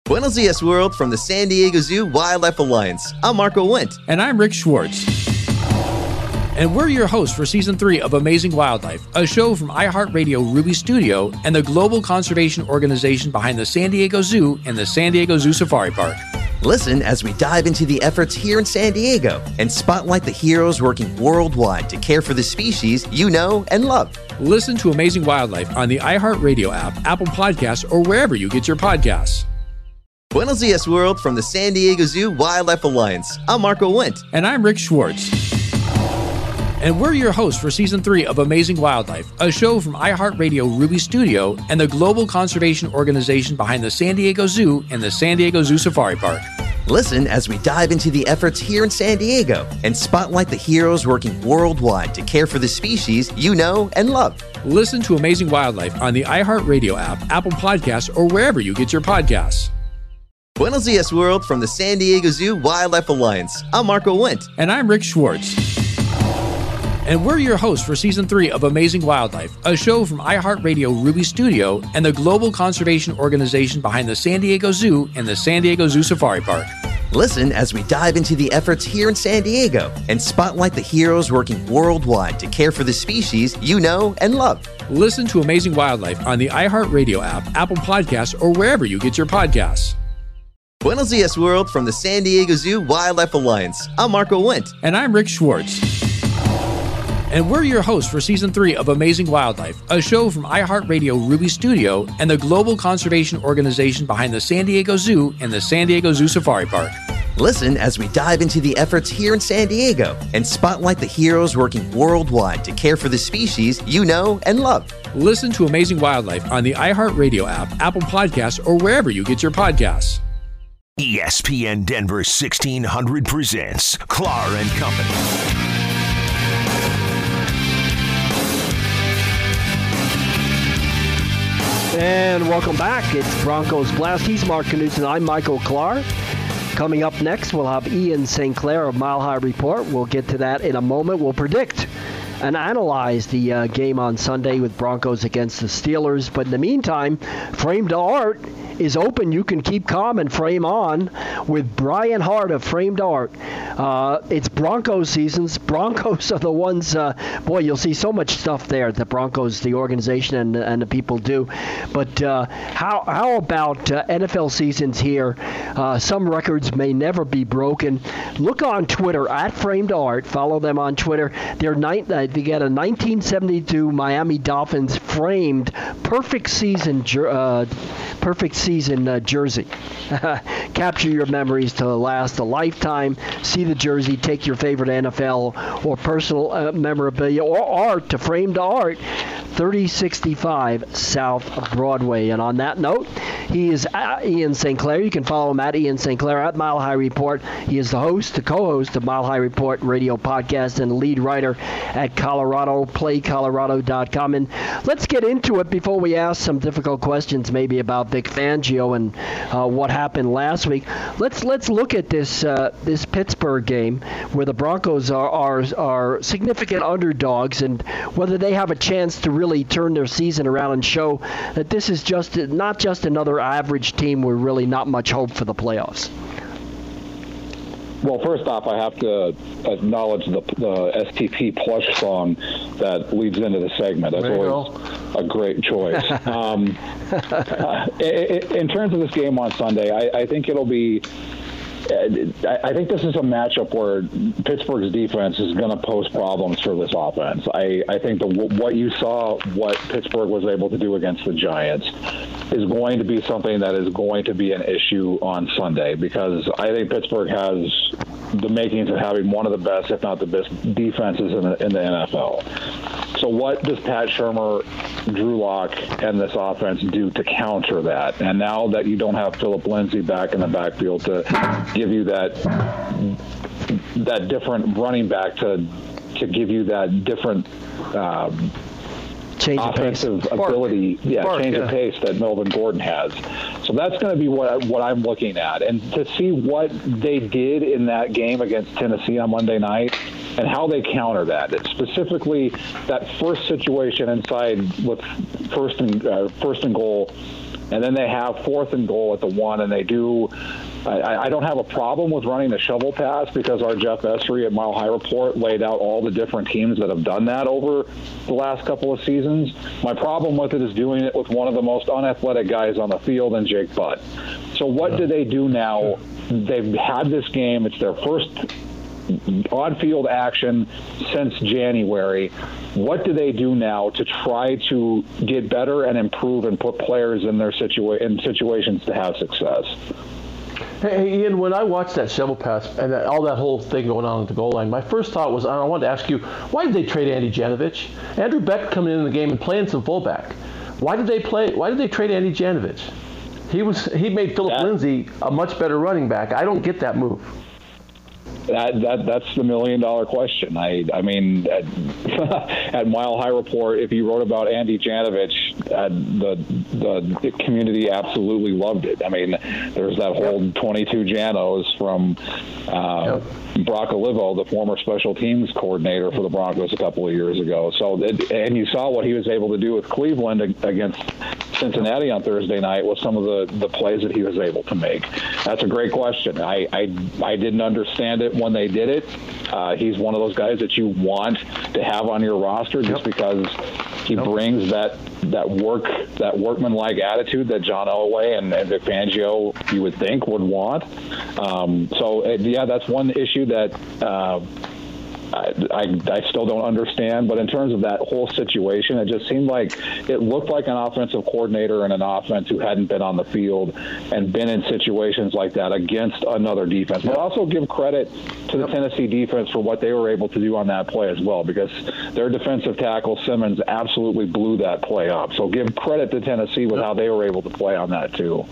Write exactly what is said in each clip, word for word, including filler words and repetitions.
Buenos dias, world, from the San Diego Zoo Wildlife Alliance. I'm Marco Wendt. And I'm Rick Schwartz. And we're your hosts for Season three of Amazing Wildlife, a show from iHeartRadio Ruby Studio and the global conservation organization behind the San Diego Zoo and the San Diego Zoo Safari Park. Listen as we dive into the efforts here in San Diego and spotlight the heroes working worldwide to care for the species you know and love. Listen to Amazing Wildlife on the iHeartRadio app, Apple Podcasts, or wherever you get your podcasts. Buenos dias, world, from the San Diego Zoo Wildlife Alliance. I'm Marco Wendt. And I'm Rick Schwartz. And we're your hosts for Season three of Amazing Wildlife, a show from iHeartRadio Ruby Studio and the global conservation organization behind the San Diego Zoo and the San Diego Zoo Safari Park. Listen as we dive into the efforts here in San Diego and spotlight the heroes working worldwide to care for the species you know and love. Listen to Amazing Wildlife on the iHeartRadio app, Apple Podcasts, or wherever you get your podcasts. Buenos dias, world, from the San Diego Zoo Wildlife Alliance. I'm Marco Wendt. And I'm Rick Schwartz. And we're your hosts for Season three of Amazing Wildlife, a show from iHeartRadio Ruby Studio and the global conservation organization behind the San Diego Zoo and the San Diego Zoo Safari Park. Listen as we dive into the efforts here in San Diego and spotlight the heroes working worldwide to care for the species you know and love. Listen to Amazing Wildlife on the iHeartRadio app, Apple Podcasts, or wherever you get your podcasts. Buenos dias, world, from the San Diego Zoo Wildlife Alliance. I'm Marco Wendt. And I'm Rick Schwartz. And we're your hosts for Season three of Amazing Wildlife, a show from iHeartRadio Ruby Studio and the global conservation organization behind the San Diego Zoo and the San Diego Zoo Safari Park. Listen as we dive into the efforts here in San Diego and spotlight the heroes working worldwide to care for the species you know and love. Listen to Amazing Wildlife on the iHeartRadio app, Apple Podcasts, or wherever you get your podcasts. E S P N Denver sixteen hundred presents Clar and Company. And welcome back. It's Broncos Blast. He's Mark Knudsen. I'm Michael Clar. Coming up next, we'll have Ian Saint Clair of Mile High Report. We'll get to that in a moment. We'll predict and analyze the uh, game on Sunday with Broncos against the Steelers. But in the meantime, Frame to Art is open. You can keep calm and frame on with Brian Hart of Framed Art. Uh, it's Broncos seasons. Broncos are the ones, uh, boy, you'll see so much stuff there. The Broncos, the organization, and, and the people do. But uh, how how about uh, N F L seasons here? Uh, some records may never be broken. Look on Twitter, at Framed Art. Follow them on Twitter. They're ni- uh, they get a nineteen seventy-two Miami Dolphins framed perfect season jer- uh, perfect season uh, jersey. Capture your memories to last a lifetime. See the jersey, take your favorite N F L or personal uh, memorabilia or art to Framed Art, thirty sixty-five South Broadway. And on that note, he is uh, Ian Saint Clair. You can follow him at Ian Saint Clair at Mile High Report. He is the host, the co-host of Mile High Report radio podcast and the lead writer at Colorado Play Colorado dot com. And let's get into it before we ask some difficult questions maybe about Vic Fangio and uh, what happened last week. Let's let's look at this uh, this Pittsburgh game where the Broncos are, are are significant underdogs and whether they have a chance to really turn their season around and show that this is just not just another average team with really not much hope for the playoffs. Well, first off, I have to acknowledge the, the S T P plush song that leads into the segment. That's always a great choice. um, uh, in terms of this game on Sunday, I, I think it'll be I think this is a matchup where Pittsburgh's defense is going to pose problems for this offense. I, I think the, what you saw, what Pittsburgh was able to do against the Giants, is going to be something that is going to be an issue on Sunday because I think Pittsburgh has the makings of having one of the best, if not the best, defenses in the, in the N F L. So what does Pat Shurmur, Drew Lock, and this offense do to counter that? And now that you don't have Philip Lindsay back in the backfield to give you that that different running back to to give you that different um, change offensive of ability, yeah, Spark, change yeah. of pace that Melvin Gordon has. So that's going to be what what I'm looking at, and to see what they did in that game against Tennessee on Monday night and how they counter that. It's specifically that first situation inside with first and uh, first and goal and then they have fourth and goal at the one, and they do. I, I don't have a problem with running the shovel pass because our Jeff Essery at Mile High Report laid out all the different teams that have done that over the last couple of seasons. My problem with it is doing it with one of the most unathletic guys on the field, and Jake Butt. So what do they do now? They've had this game. It's their first on-field action since January. What do they do now to try to get better and improve and put players in their situa- in situations to have success? Hey, Ian, when I watched that shovel pass and that, all that whole thing going on at the goal line, my first thought was, I wanted to ask you, why did they trade Andy Janovich? Andrew Beck coming in the game and playing some fullback. Why did they play? Why did they trade Andy Janovich? He was he made Philip that, Lindsay a much better running back. I don't get that move. That, that that's the million dollar question. I I mean, at, at Mile High Report, if you wrote about Andy Janovich, uh, the the community absolutely loved it. I mean, there's that whole yep. twenty-two Janos from uh, yep. Brock Olivo, the former special teams coordinator for the Broncos a couple of years ago. So, it, and you saw what he was able to do with Cleveland against Cincinnati on Thursday night with some of the, the plays that he was able to make. That's a great question. I I, I didn't understand it when they did it. Uh, he's one of those guys that you want to have on your roster just yep. because he yep. brings that that work that workman-like attitude that John Elway and, and Vic Fangio, you would think, would want. Um, so uh, yeah, that's one issue that uh, I, I, I still don't understand. But in terms of that whole situation, it just seemed like it looked like an offensive coordinator and an offense who hadn't been on the field and been in situations like that against another defense. But also give credit to the Tennessee defense for what they were able to do on that play as well, because their defensive tackle, Simmons, absolutely blew that play up. So give credit to Tennessee with how they were able to play on that too.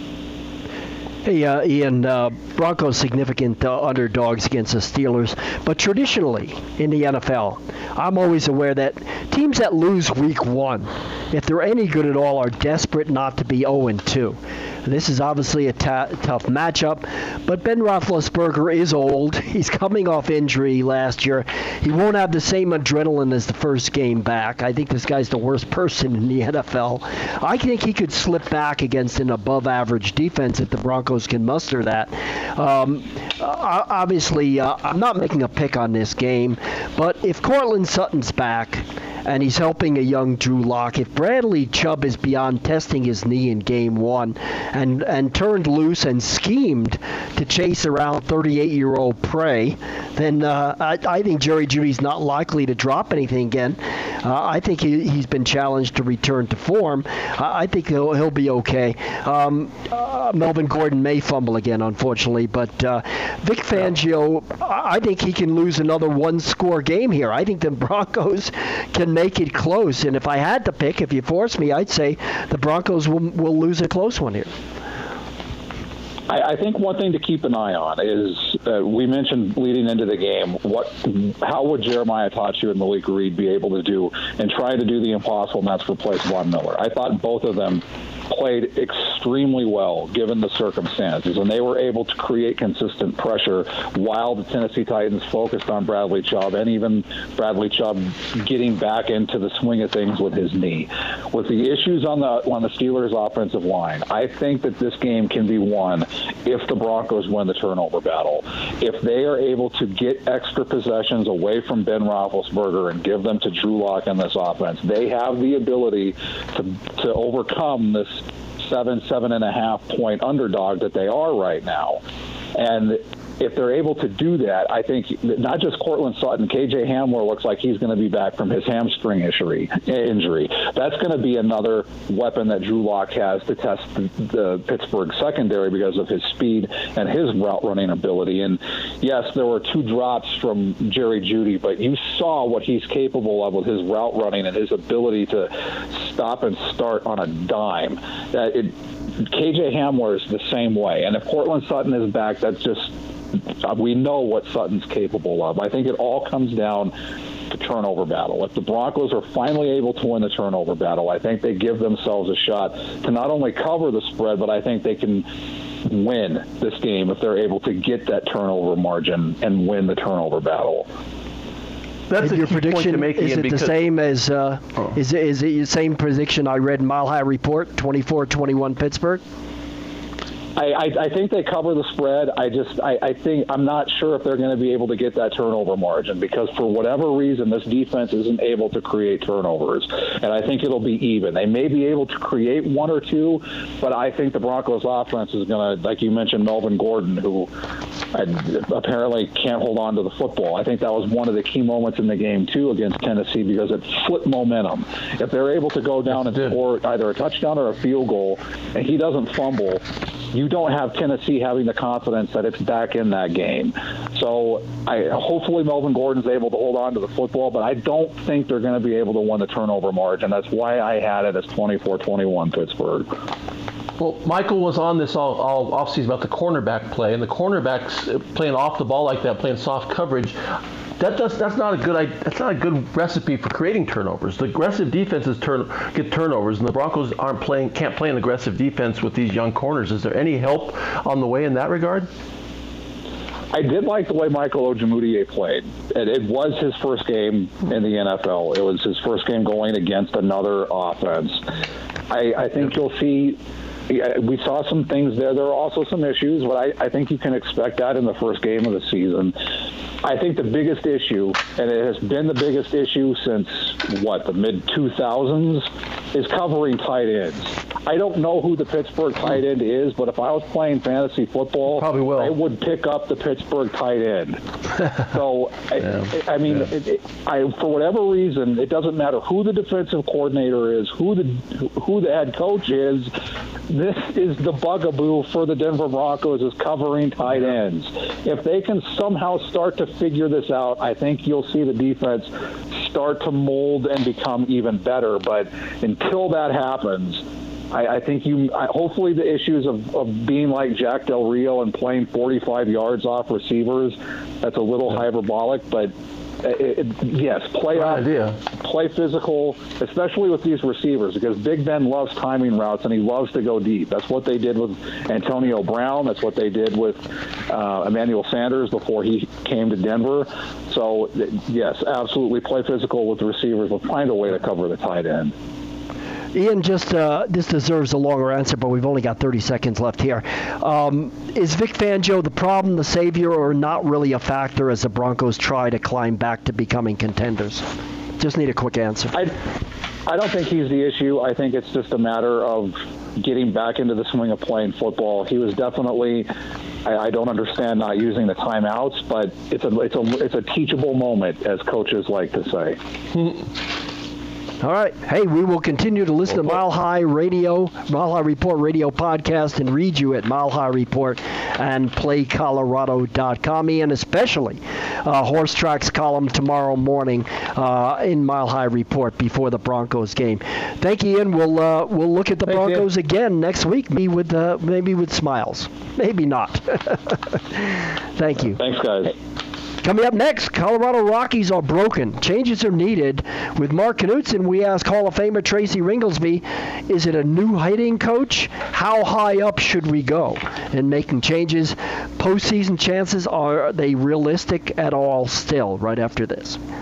Hey, uh, Ian, uh, Broncos significant uh, underdogs against the Steelers, but traditionally in the N F L, I'm always aware that teams that lose week one, if they're any good at all, are desperate not to be oh and two. This is obviously a t- tough matchup, but Ben Roethlisberger is old. He's coming off injury last year. He won't have the same adrenaline as the first game back. I think this guy's the worst person in the N F L. I think he could slip back against an above-average defense if the Broncos can muster that. Um, obviously, uh, I'm not making a pick on this game, but if Courtland Sutton's back, and he's helping a young Drew Lock. If Bradley Chubb is beyond testing his knee in game one and, and turned loose and schemed to chase around thirty-eight-year-old prey, then uh, I, I think Jerry Jeudy's not likely to drop anything again. Uh, I think he, he's been challenged to return to form. I, I think he'll, he'll be okay. Um, uh, Melvin Gordon may fumble again, unfortunately, but uh, Vic Fangio, I think he can lose another one-score game here. I think the Broncos can make it close, and if I had to pick, if you force me, I'd say the Broncos will, will lose a close one here. I, I think one thing to keep an eye on is uh, we mentioned leading into the game, what, how would Jeremiah Tachu and Malik Reed be able to do and try to do the impossible, and that's replace Von Miller. I thought both of them played extremely well given the circumstances, and they were able to create consistent pressure while the Tennessee Titans focused on Bradley Chubb, and even Bradley Chubb getting back into the swing of things with his knee. With the issues on the on the Steelers' offensive line, I think that this game can be won if the Broncos win the turnover battle. If they are able to get extra possessions away from Ben Roethlisberger and give them to Drew Lock in this offense, they have the ability to to overcome this seven, seven and a half point underdog that they are right now. And if they're able to do that, I think not just Courtland Sutton, K J Hamler looks like he's going to be back from his hamstring injury. injury. That's going to be another weapon that Drew Lock has to test the, the Pittsburgh secondary because of his speed and his route running ability. And yes, there were two drops from Jerry Jeudy, but you saw what he's capable of with his route running and his ability to stop and start on a dime. That it, K J Hamler is the same way. And if Courtland Sutton is back, that's just we know what Sutton's capable of. I think it all comes down to turnover battle. If the Broncos are finally able to win the turnover battle, I think they give themselves a shot to not only cover the spread, but I think they can win this game if they're able to get that turnover margin and win the turnover battle. That's and a your key prediction, point to make, is Ian, it because, the same as, uh, oh. is, it, is it the same prediction I read in Mile High Report, twenty-four twenty-one Pittsburgh? I, I, I think they cover the spread. I just I, I think I'm not sure if they're going to be able to get that turnover margin because for whatever reason this defense isn't able to create turnovers, and I think it'll be even. They may be able to create one or two, but I think the Broncos offense is going to, like you mentioned, Melvin Gordon, who apparently can't hold on to the football. I think that was one of the key moments in the game too against Tennessee because it flipped momentum. If they're able to go down and score either a touchdown or a field goal, and he doesn't fumble, you don't have Tennessee having the confidence that it's back in that game. So I, hopefully Melvin Gordon's able to hold on to the football, but I don't think they're going to be able to win the turnover margin. That's why I had it as twenty-four twenty-one Pittsburgh. Well, Michael was on this all, all offseason about the cornerback play, and the cornerbacks playing off the ball like that, playing soft coverage. That does, that's not a good that's not a good recipe for creating turnovers. The aggressive defenses turn get turnovers, and the Broncos aren't playing can't play an aggressive defense with these young corners. Is there any help on the way in that regard? I did like the way Michael Ojemudia played. It, it was his first game in the N F L. It was his first game going against another offense. I, I think you'll see. We saw some things there. There are also some issues, but I, I think you can expect that in the first game of the season. I think the biggest issue, and it has been the biggest issue since, what, the mid two thousands, is covering tight ends. I don't know who the Pittsburgh tight end is, but if I was playing fantasy football, Probably will. I would pick up the Pittsburgh tight end. So, yeah. I, I mean, yeah. it, it, I, for whatever reason, it doesn't matter who the defensive coordinator is, who the who the head coach is. This is the bugaboo for the Denver Broncos is covering tight ends. If they can somehow start to figure this out, I think you'll see the defense start to mold and become even better. But until that happens, I, I think you. I, hopefully, the issues of, of being like Jack Del Rio and playing forty-five yards off receivers, that's a little yeah. hyperbolic, but. It, it, yes, play Good out, idea. play physical, especially with these receivers, because Big Ben loves timing routes and he loves to go deep. That's what they did with Antonio Brown. That's what they did with uh, Emmanuel Sanders before he came to Denver. So, yes, absolutely play physical with the receivers, but find a way to cover the tight end. Ian, just uh, this deserves a longer answer, but we've only got thirty seconds left here. Um, is Vic Fangio the problem, the savior, or not really a factor as the Broncos try to climb back to becoming contenders? Just need a quick answer. I, I don't think he's the issue. I think it's just a matter of getting back into the swing of playing football. He was definitely. I, I don't understand not using the timeouts, but it's a it's a it's a teachable moment, as coaches like to say. All right. Hey, we will continue to listen to Mile High Radio, Mile High Report Radio podcast, and read you at Mile High Report and play colorado dot com, and especially uh, Horse Track's column tomorrow morning uh, in Mile High Report before the Broncos game. Thank you, Ian. We'll uh, we'll look at the Thanks, Broncos Ian. again next week, maybe with uh, maybe with smiles, maybe not. Thank you. Thanks, guys. Coming up next, Colorado Rockies are broken. Changes are needed. With Mark Knutson, we ask Hall of Famer Tracy Ringolsby, is it a new hitting coach? How high up should we go in making changes? Postseason chances, are they realistic at all still? Right after this.